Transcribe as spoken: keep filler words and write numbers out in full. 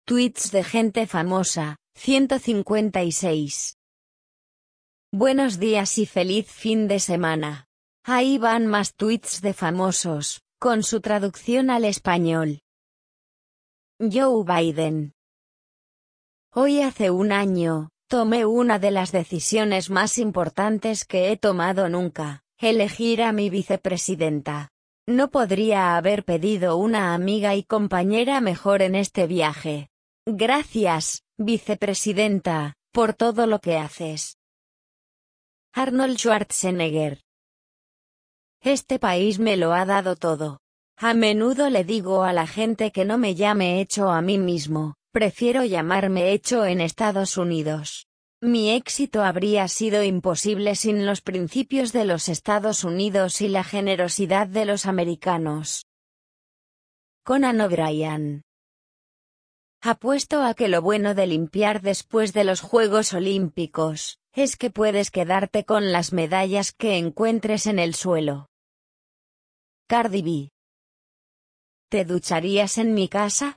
Tweets de gente famosa, ciento cincuenta y seis. Buenos días y feliz fin de semana. Ahí van más tweets de famosos, con su traducción al español. Joe Biden. Hoy hace un año, tomé una de las decisiones más importantes que he tomado nunca, elegir a mi vicepresidenta. No podría haber pedido una amiga y compañera mejor en este viaje. Gracias, vicepresidenta, por todo lo que haces. Arnold Schwarzenegger. Este país me lo ha dado todo. A menudo le digo a la gente que no me llame hecho a mí mismo, prefiero llamarme hecho en Estados Unidos. Mi éxito habría sido imposible sin los principios de los Estados Unidos y la generosidad de los americanos. Conan O'Brien. Apuesto a que lo bueno de limpiar después de los Juegos Olímpicos, es que puedes quedarte con las medallas que encuentres en el suelo. Cardi B. ¿Te ducharías en mi casa?